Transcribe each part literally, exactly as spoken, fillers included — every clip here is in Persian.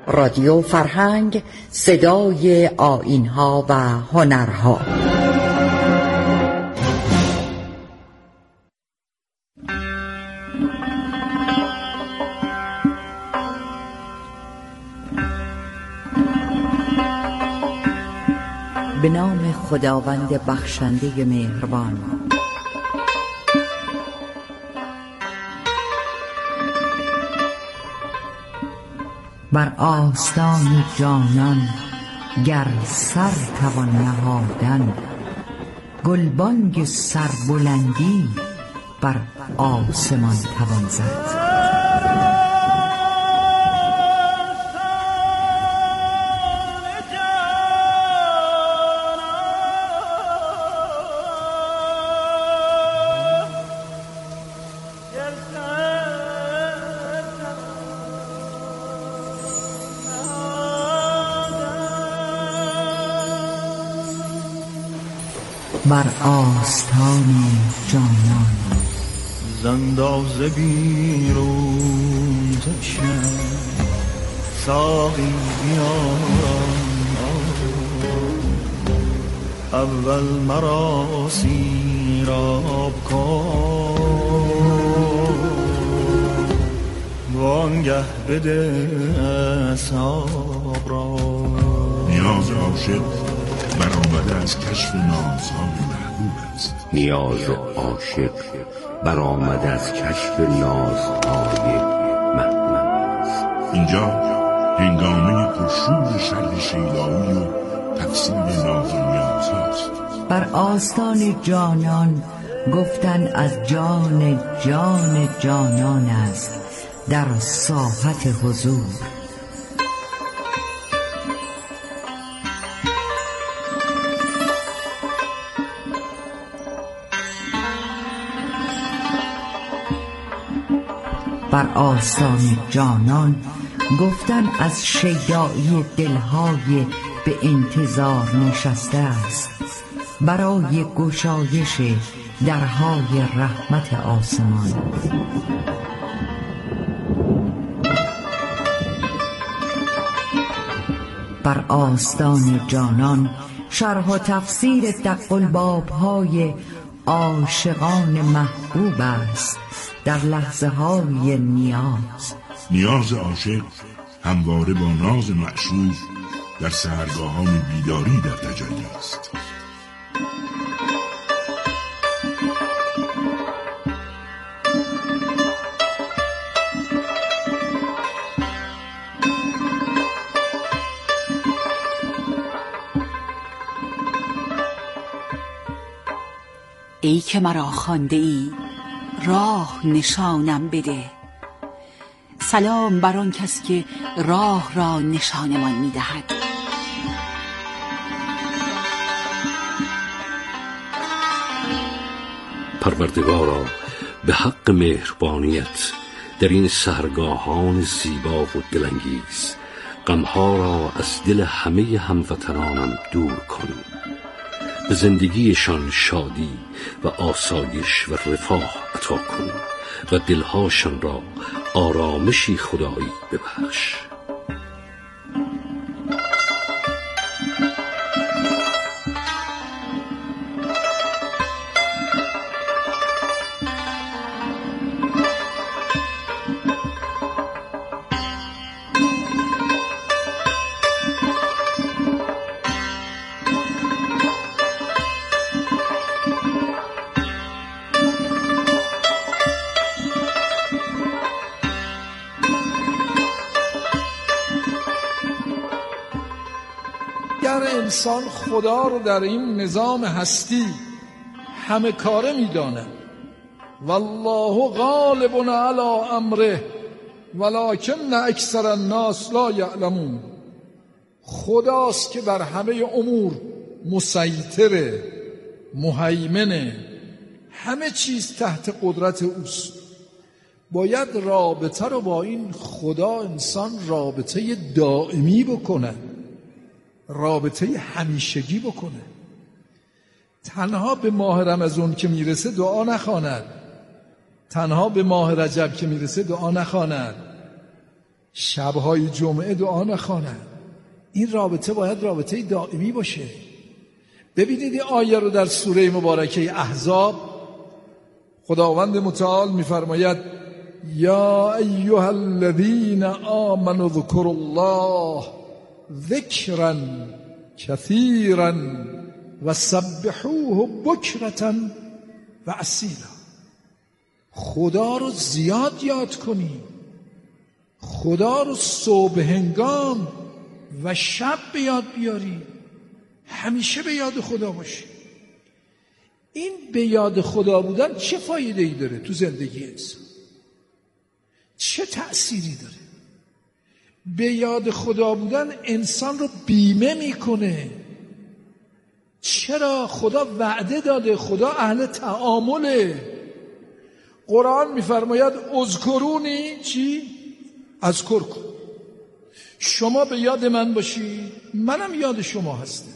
رادیو فرهنگ، صدای آیین‌ها و هنرها. به نام خداوند بخشنده مهربان. بر آستان جانان گر سر توان نهادن، گلبانگ سربلندی بر آسمان توان زد. بر آستان جانان زنداز بیرون زشم ساقی بیارم، اول مرا سیراب کن، وانگه بده اصحاب را. نیاز عاشق برآمده از کشف نازهای محبوب است. نیاز عاشق برآمده از کشف نازهای محبوب است. اینجا هنگامه پرشور شرح شیدایی و تفسیر ناز و نیازهاست. بر آستان جانان گفتن از جان جان جانان است در ساحت حضور. بر آستان جانان گفتن از شیدایی دلهای به انتظار نشسته است برای گشایش درهای رحمت آسمان. بر آستان جانان شرح و تفسیر دق الباب‌های عاشقان محبوب است در لحظه های نیاز. نیاز عاشق همواره با ناز معشوق در سحرگاهان بیداری در تجلی است. ای که مرا خوانده ای راه نشانم بده، سلام بر آن کس که راه را نشانمان می‌دهد. پروردگارا به حق مهربانیت در این سحرگاهان زیبا و دلانگیز غمها را از دل همه هموطنانم دور کن، به زندگیشان شادی و آسایش و رفاه عطا کن و دلهاشان را آرامشی خدایی ببخش. انسان خدا رو در این نظام هستی همه کاره میدانه، والله غالب علی امره ولکن اکثر الناس لا یعلمون. خداست که بر همه امور مسیطره، مهیمنه، همه چیز تحت قدرت اوست. باید رابطه رو با این خدا انسان رابطه دائمی بکنه، رابطه همیشگی بکنه. تنها به ماه رمضان که میرسه دعا نخواند، تنها به ماه رجب که میرسه دعا نخواند، شبهای جمعه دعا نخوانند. این رابطه باید رابطه دائمی باشه. ببینید این آیه رو در سوره مبارکه احزاب خداوند متعال می‌فرماید یا ایها الذین آمنوا اذکروا الله ذکرا کثیرا و سبحوه بکرة و اصیلا. خدا رو زیاد یاد کنی، خدا رو صبح هنگام و شب به یاد بیاری، همیشه به یاد خدا باشی. این به یاد خدا بودن چه فایده ای داره تو زندگی انسان؟ چه تأثیری داره؟ به یاد خدا بودن انسان رو بیمه میکنه. چرا؟ خدا وعده داده، خدا اهل تعامله. قرآن میفرماید اذکرونی چی؟ اذکرکم. شما به یاد من باشید، منم یاد شما هستم.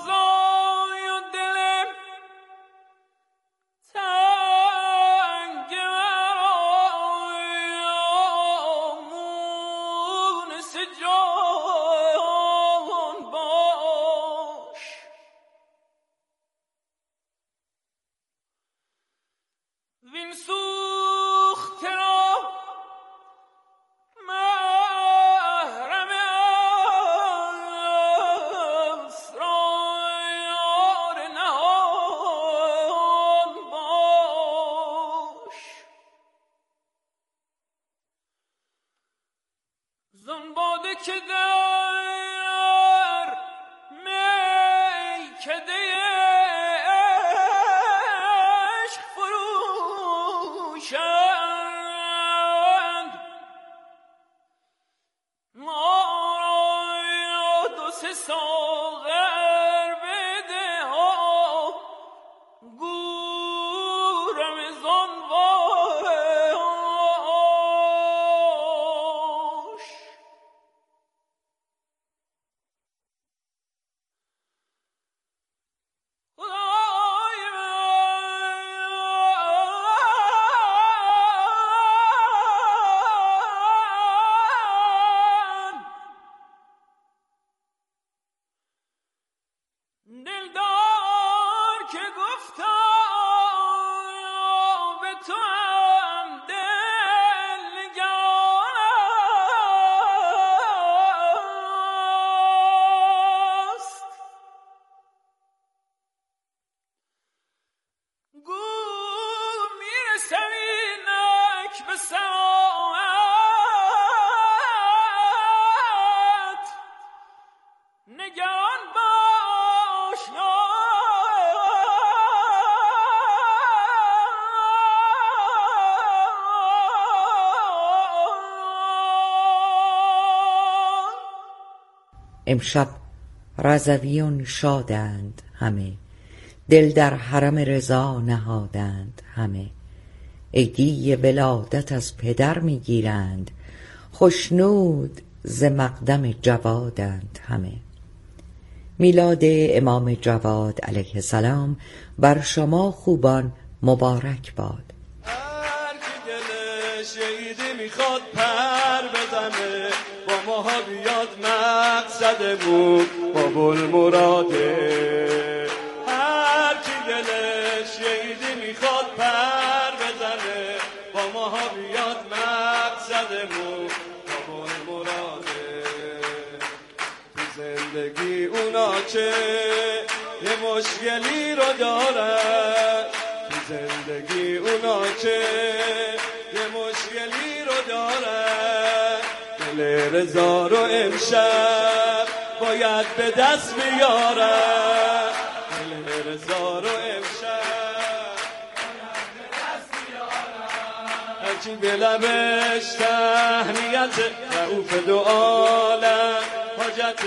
امشب رضویون شادند همه، دل در حرم رضا نهادند همه. عیدی ولادت از پدر میگیرند، خشنود ز مقدم جوادند همه. میلاد امام جواد علیه السلام بر شما خوبان مبارک باد. هر کی دلش عیدی میخواد پر بزنه، با ماها بیاد مقصدمون بابل مراده. هر کی دلش عیدی میخواد پر بزنه، با ماها بیاد مقصدمون بابل مراده. تو زندگی اونا که یه مشکلی رو دارن، تو زندگی اونا که یه مشکلی رو دارن، دل رضا رو امشب باید به دست بیارن. دل رضا رو امشب باید به دست بیارن. هرچی به لبش تهنیت رعوف دو عالم حاجت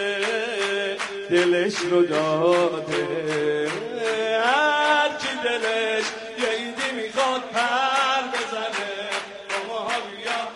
دلش رو داده. هر کی دلش یه عیدی میخواد پر بزنه، با ما بیاد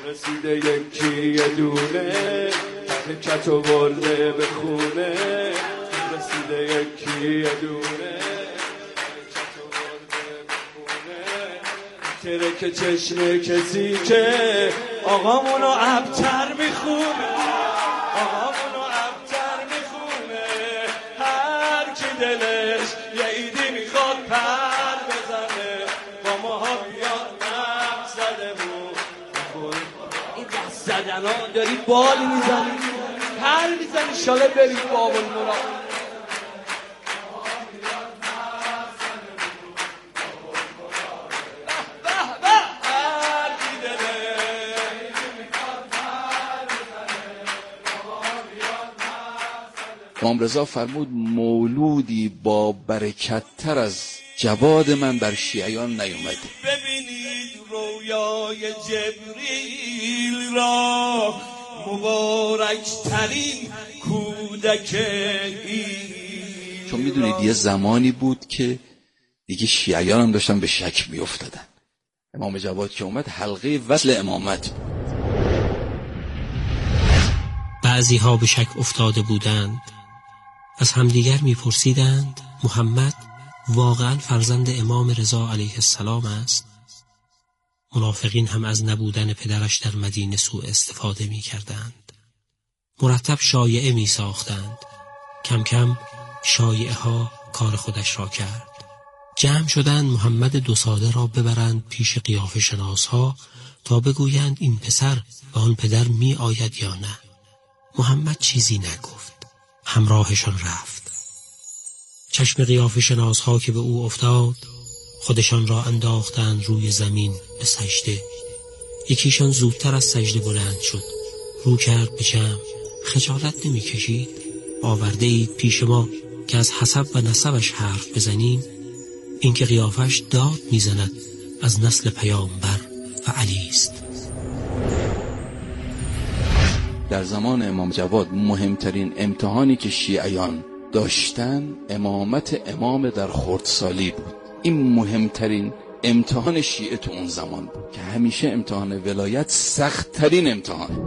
رسیده یکی یه دونه کتو برده به خونه رسیده یکی یه دونه کتو برده به خونه ترک چشم کسی که آقامونو ابتر میخونه آقامونو ابتر میخونه هر کی دلش یه ایدی میخواد پر بزنه با ماها بیاد نم زده بود این دست زدن ها داری بال میزنی پر میزنی شاله بری بابا المرا امام رضا فرمود مولودی با برکت تر از جواد من بر شیعیان نیومده. ببینید رویای جبریل را مبارک ترین کودک این. چون میدونید یه زمانی بود که دیگه شیعیان هم داشتن به شک میافتادن. امام جواد که اومد حلقه وصل امامت بود. بعضی ها به شک افتاده بودند، از همدیگر میپرسیدند محمد واقعا فرزند امام رضا علیه السلام است؟ منافقین هم از نبودن پدرش در مدینه سوء استفاده میکردند. مرتب شایعه میساختند. کم کم شایعه ها کار خودش را کرد. جمع شدند محمد دو ساله را ببرند پیش قیافه شناس ها تا بگویند این پسر به آن پدر می آید یا نه. محمد چیزی نگفت. همراهشان رفت. چشم قیافه شناس ها که به او افتاد خودشان را انداختند روی زمین به سجده. یکیشان زودتر از سجده بلند شد. رو کرد به جمع. خجالت نمی کشید؟ آورده اید پیش ما که از حسب و نسبش حرف بزنیم؟ این که قیافش داد میزند از نسل پیامبر و علی است. در زمان امام جواد مهمترین امتحانی که شیعیان داشتن امامت امام در خردسالی بود. این مهمترین امتحان شیعه تو اون زمان بود که همیشه امتحان ولایت سخت‌ترین امتحانه.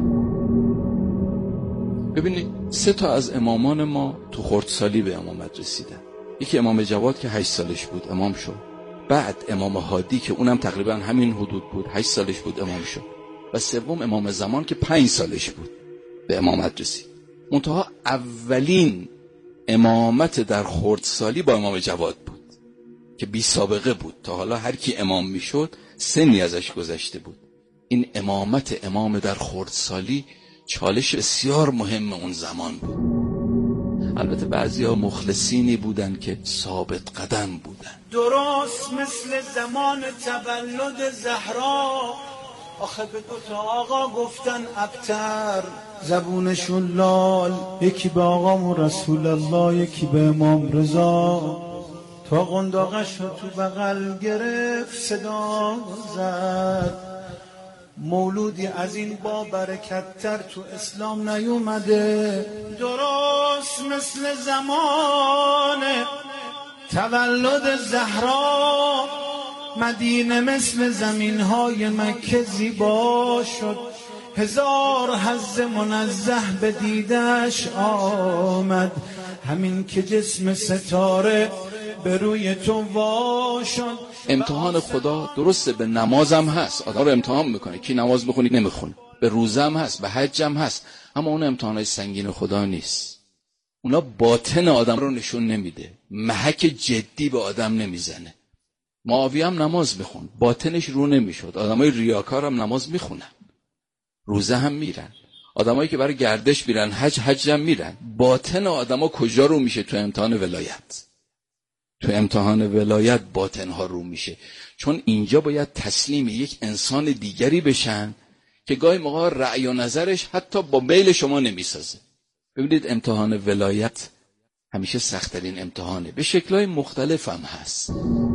ببینید سه تا از امامان ما تو خردسالی به امامت رسیدن. یکی امام جواد که هشت سالش بود امام شد. بعد امام هادی که اونم تقریبا همین حدود بود، هشت سالش بود امام شد. و سوم امام زمان که پنج سالش بود به امامت رسید. منتها اولین امامت در خردسالی با امام جواد بود که بی سابقه بود. تا حالا هر کی امام میشد سنی ازش گذشته بود. این امامت امام در خردسالی چالش بسیار مهم اون زمان بود. البته بعضیا مخلصینی بودن که ثابت قدم بودن. درست مثل زمان تولد زهرا آخه به دوتا آقا گفتن ابتر زبونشون لال، یکی به آقا رسول الله یکی به امام رضا. تا قنداقش رو تو بغل گرفت صدا زد مولودی از این با برکت تر تو اسلام نیومده. درست مثل زمان تولد زهرا مدینه مثل زمینهای مکه زیبا شد. هزار حظ منزه به دیدش آمد همین که جسم ستاره به روی تو وا شد. امتحان خدا درسته به نمازم هست، آدم رو امتحان میکنه کی نماز بخونی نمیخونه، به روزم هست به حجم هست، اما اون امتحانای سنگین خدا نیست. اونا باطن آدم رو نشون نمیده، محک جدی به آدم نمیزنه. معاویه هم نماز میخون باطنش رو نمیشد. آدمای ریاکار هم نماز میخونن روزه هم میرن، آدمایی که برای گردش میرن حج حج هم میرن. باطن آدما کجا رو میشه؟ تو امتحان ولایت. تو امتحان ولایت باطنها رو میشه، چون اینجا باید تسلیم یک انسان دیگری بشن که گاهی موقع رأی و نظرش حتی با میل شما نمیسازه. ببینید امتحان ولایت همیشه سخت‌ترین امتحانه، به شکل‌های مختلف هم هست.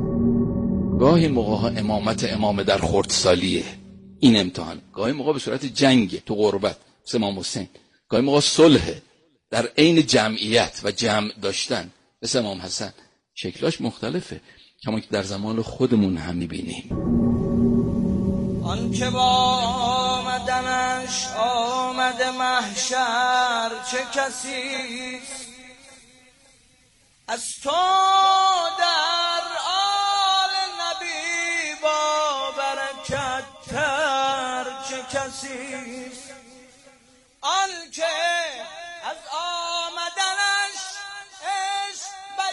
گاهی موقع امامت امام در خردسالیه این امتحان، گاهی موقع به صورت جنگ تو غربت مثل امام حسین، گاهی موقع صلح در عین جمعیت و جمع داشتن مثل امام حسن. شکلاش مختلفه کما که در زمان خودمون هم میبینیم. آن که با آمدن آمدنش آمده محشر چه کسیست از تو در آل نبی با برکت تر چه کسیست آن که از آمدنش عشق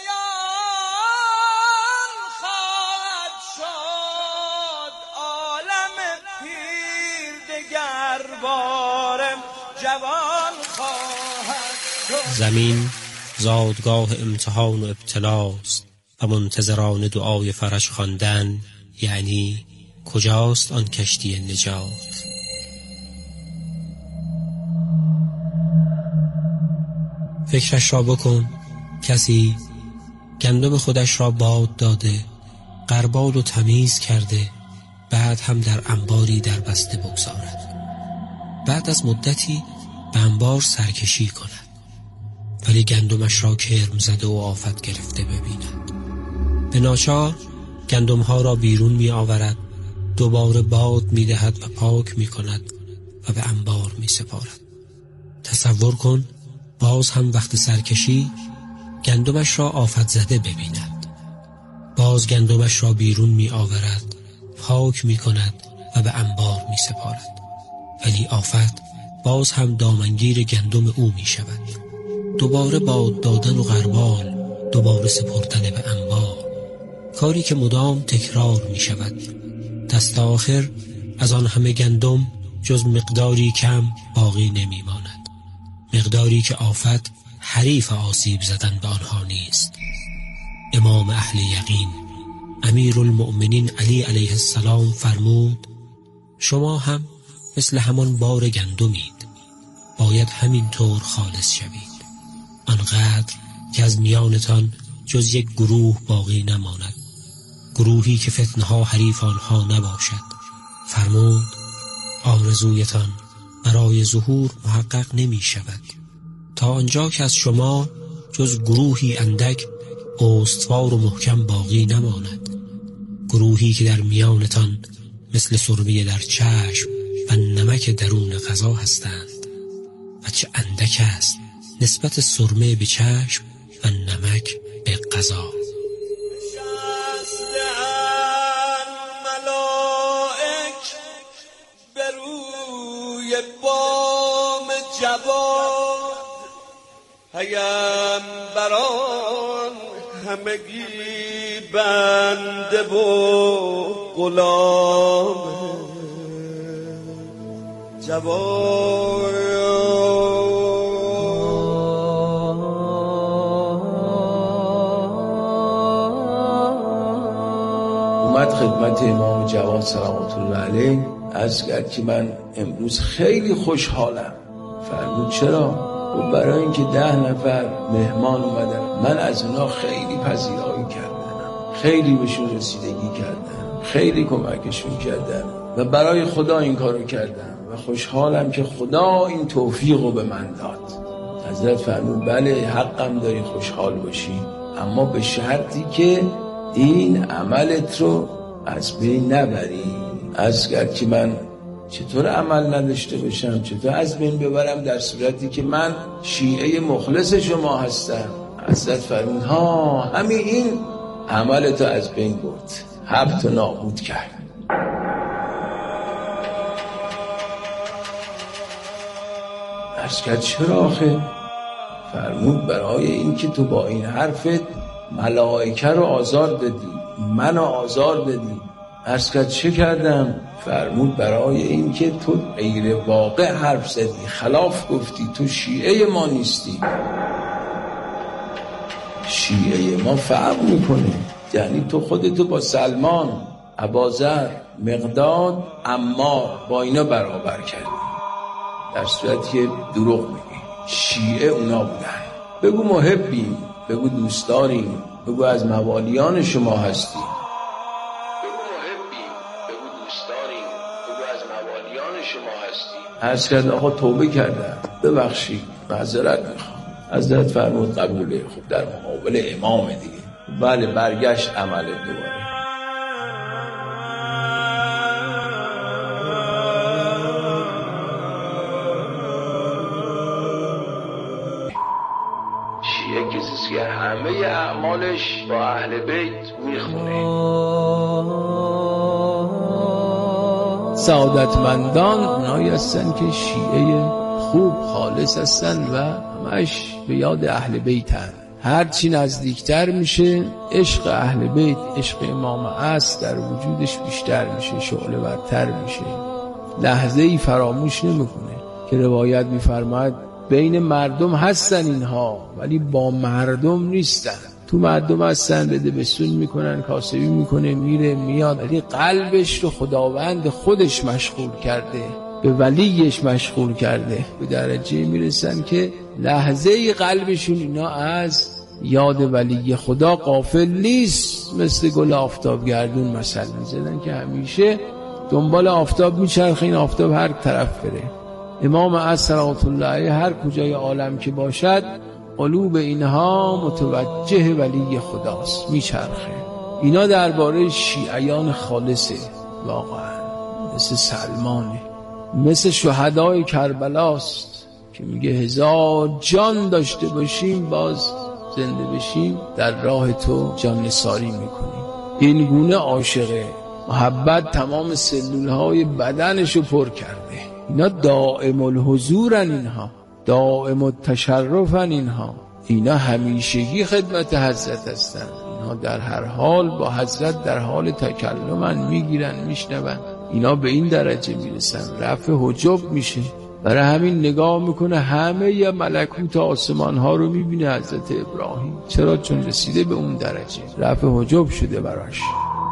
بیان خواهد شد عالم پیر دگر باره جوان خواهد شد. زمین زادگاه امتحان و ابتلاست و منتظران دعای فرج خواندن، یعنی کجاست آن کشتی نجات؟ فکرش را بکن، کسی گندم خودش را باد داده، غربال و تمیز کرده، بعد هم در انباری در بسته بگذارد. بعد از مدتی به انبار سرکشی کند، ولی گندمش را کرم زده و آفت گرفته ببیند. به ناچار گندمها را بیرون می آورد، دوباره باد می دهد و پاک می کند و به انبار می سپارد. تصور کن باز هم وقت سرکشی گندمش را آفت زده ببیند. باز گندمش را بیرون می آورد، پاک می کند و به انبار می سپارد، ولی آفت باز هم دامنگیر گندم او می شود. دوباره باد دادن و غربال، دوباره سپردن به انبار، کاری که مدام تکرار می شود. دست آخر از آن همه گندم جز مقداری کم باقی نمی ماند، مقداری که آفت حریف آسیب زدن به آنها نیست. امام اهل یقین امیر المؤمنین علی علیه السلام فرمود شما هم مثل همان بار گندمید، باید همین طور خالص شوید، آنقدر که از میانتان جز یک گروه باقی نماند، گروهی که فتنها حریف آنها نباشد. فرمود آرزویتان برای ظهور محقق نمی شود تا آنجا که از شما جز گروهی اندک استوار و محکم باقی نماند، گروهی که در میانتان مثل سرمه در چشم و نمک درون غذا هستند. و چه اندک است نسبت سرمه به چشم و نمک به غذا. ملائک به روی بام جواد، پیامبران همگی بنده و غلام جواد. اومد خدمت امام جواد سلامت الله علیه عرض کرد که من امروز خیلی خوشحالم. فرمود چرا؟ و برای اینکه ده نفر مهمان اومدن، من از اونا خیلی پذیرایی کردم، خیلی بهشون رسیدگی کردم، خیلی کمکشون کردم و برای خدا این کارو کردم و خوشحالم که خدا این توفیقو به من داد. حضرت فرمود بله حقم داری خوشحال باشی، اما به شرطی که این عملت رو از بین نبری. عرض کرد که من چطور عمل نداشته باشم، چطور از بین ببرم در صورتی که من شیعه مخلص شما هستم؟ حضرت فرمود ها همین این عملتو از بین برد، حبت و نابود کرد. عرض کرد چرا آخه؟ فرمود برای این که تو با این حرفت ملائکه رو آزار دادی، منو آزار دادی. عرض کرد چه کردم؟ فرمود برای این که تو غیر واقع حرف زدی، خلاف گفتی، تو شیعه ما نیستی. شیعه ما فرق میکنه، یعنی تو خودتو با سلمان، ابوذر، مقداد، عمار با اینا برابر کردی، در صورتی که دروغ میگی. شیعه اونا بودن. بگو محبیم، بگو دوستداریم، بگو از موالیان شما هستیم. بگو محبیم، بگو دوستداریم، بگو از موالیان شما هستیم. عرض کرد آقا توبه کردم، ببخشید، معذرت میخوام. حضرت فرمود قبوله. خب در مقابل امام دیگه. بله برگشت عمل دوباره. همه اعمالش با اهل بیت میخونه. سعادتمندان اونایی هستن که شیعه خوب خالص هستن و همش به یاد اهل بیتن. هرچی نزدیکتر میشه عشق اهل بیت، عشق امام عصر در وجودش بیشتر میشه، شعله برتر میشه، لحظه ای فراموش نمیکنه که روایت میفرماید بین مردم هستن اینها ولی با مردم نیستن. تو مردم هستن، بده بسون میکنن، کاسبی میکنه، میره میاد، ولی قلبش رو خداوند خودش مشغول کرده، به ولیش مشغول کرده. به درجه میرسن که لحظه قلبشون اینا از یاد ولی خدا غافل نیست. مثل گل آفتاب گردون مثل میزدن که همیشه دنبال آفتاب میچرخه، این آفتاب هر طرف بره. امام عصر صلوات الله علیه هر کجای عالم که باشد قلوب اینها متوجه ولی خداست، میچرخه. اینا درباره شیعیان خالصه واقعا، مثل سلمانه، مثل شهدای کربلاست که میگه هزار جان داشته باشیم باز زنده بشیم در راه تو جان نثاری میکنیم. این گونه عاشقه، محبت تمام سلولهای بدنشو پر کرده. اینا دائم الحضورن، اینها دائم التشرفن، اینها اینا همیشگی خدمت حضرت هستن. اینها در هر حال با حضرت در حال تکلمن، میگیرن میشنون. اینا به این درجه میرسن رفع حجب میشه. برای همین نگاه میکنه همه ی ملکوت آسمان ها رو میبینه حضرت ابراهیم. چرا؟ چون رسیده به اون درجه، رفع حجب شده براش.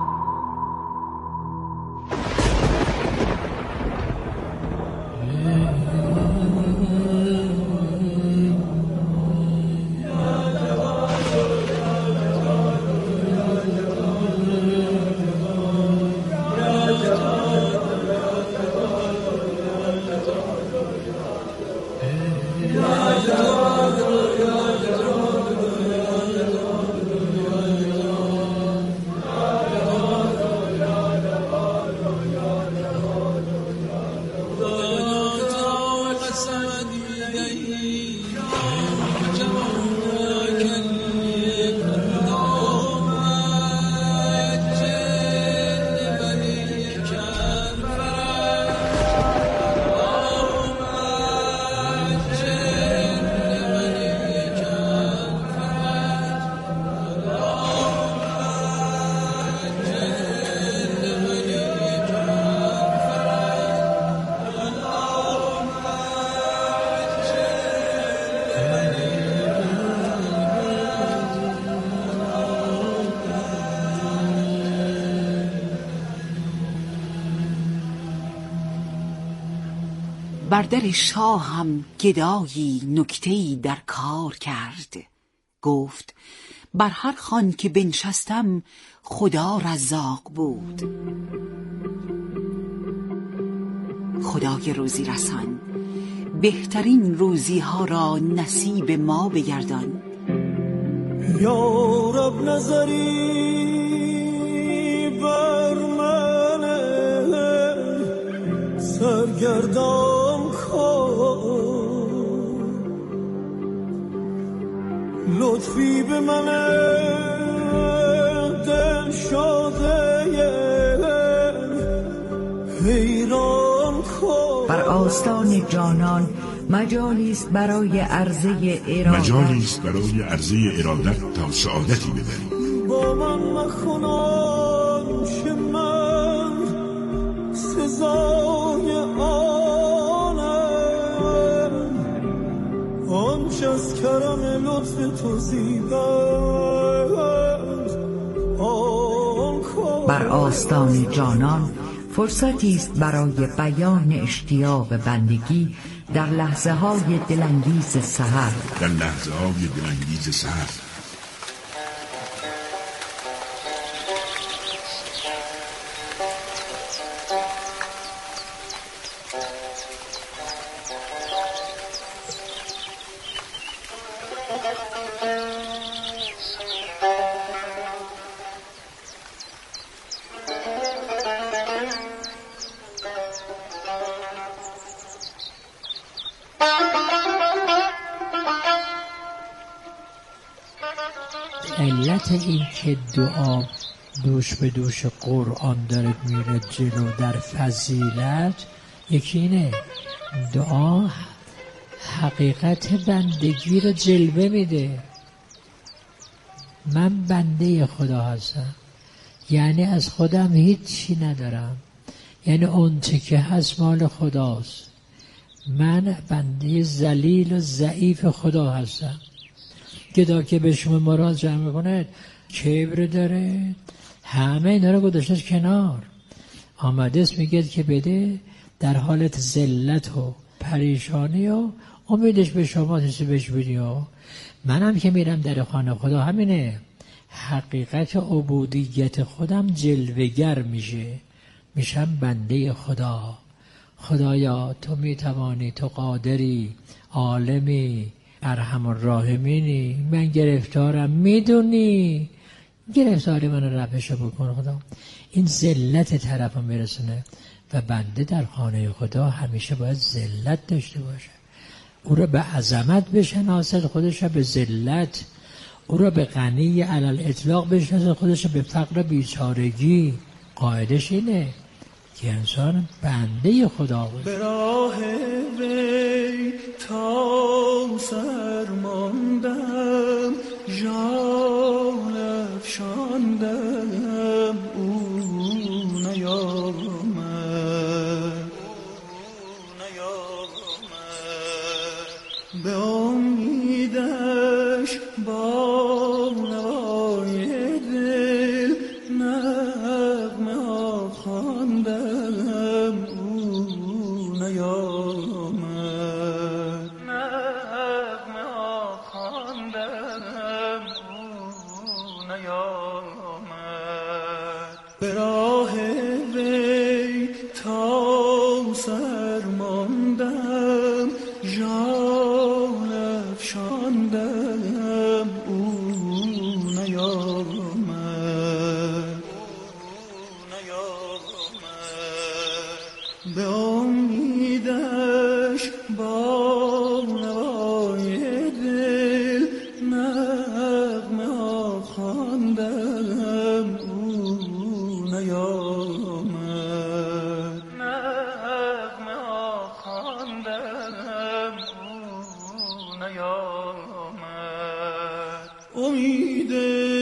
بر در شاهم گدایی نکته‌ای در کار کرد. گفت بر هر خوان که بنشستم خدا رزاق بود. خدای روزی رسان بهترین روزی ها را نصیب ما بگردان. یا رب نظری بر من سرگردان کن، لطفی به من دل شاده حیران کن. بر آستان جانان مجالی است برای عرضه ارادت، مجالی است برای عرضه ارادت تا سعادتی ببریم. با من مخونان چه من سزای آنم، آنچه از کرم لطف تو زیبند آن کن. بر آستان جانان فرصتی است برای بیان اشتیاق بندگی در لحظه های دلانگیز سحر. در لحظه های دلانگیز سحر علت این که دعا دوش به دوش قرآن داره میره جلو در فضیلت، یکی اینه دعا حقیقت بندگی رو جلوه میده. من بنده خدا هستم، یعنی از خودم هیچی ندارم، یعنی اون چه که هست مال خداست. من بنده ذلیل و ضعیف خدا هستم. گدا که به شما مراجعه میکنه کبر داره، همه اینا رو گذاشته کنار، آمده است میگه که بده در حالت ذلت و پریشانی و امیدش به شما تسی بهش بدی. منم که میرم در خانه خدا همینه، حقیقت عبودیت خودم جلوگر میشه، میشم بنده خدا. خدایا تو میتوانی، تو قادری، عالمی، ارحم الراحمینی، من گرفتارم، میدونی گرفتاری من رو رفعش بکن خدا. این ذلت طرف رو میرسونه و بنده در خانه خدا همیشه باید ذلت داشته باشه، او رو به عظمت بشناسد، خودش رو به ذلت، او رو به غنی علل اطلاق بشناسد، خودش رو به فقر بیچارگی. قاعدش اینه که انسان بنده خدا بود. به راه وی تا سر ماندم، جان افشاندم، او نیامد، به امیدش با نوای دل نغمه ها خواندم، او نیامد، نغمه ها خواندم، او نیامد. به راه وی تا سر ماندم، جان افشاندم، او نیامد، به امیدش با نوای دل نغمه ها خواندم، او نیامد، نغمه ها خواندم، او نیامد. امید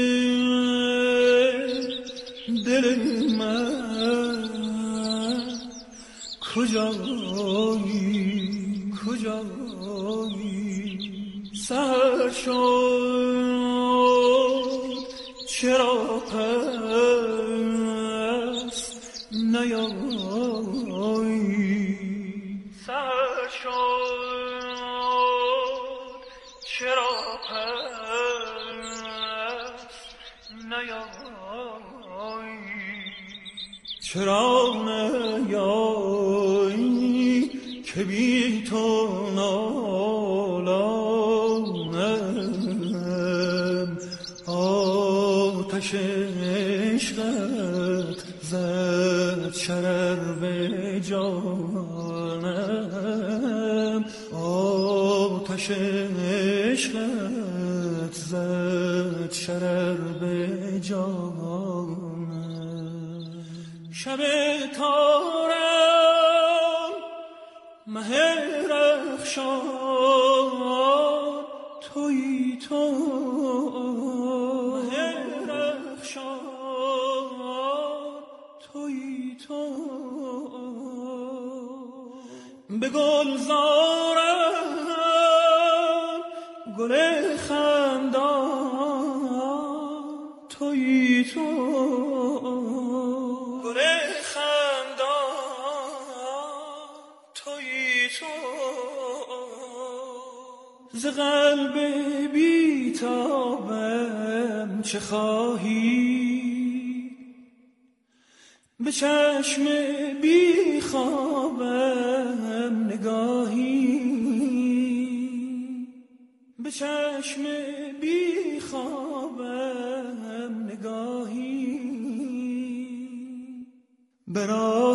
دل من کجایی، کجایی، سحر شد چرا پس نیایی، سحر شد چرا پس نیایی، چرا نیایی که بی تو نالانم، آتش عشقت زد شرر به جانم، آتش عشقت زد شرر به جانم. شب تارم مه رخشان تویی تو، مه رخشان تویی تو، به گلزارم گل خندان تویی تو، گل خندان تویی تو، ز قلب بیتابم چه خواهی، به چشم بی خوابم نگاهی، به چشم بی خوابم نگاهی، برای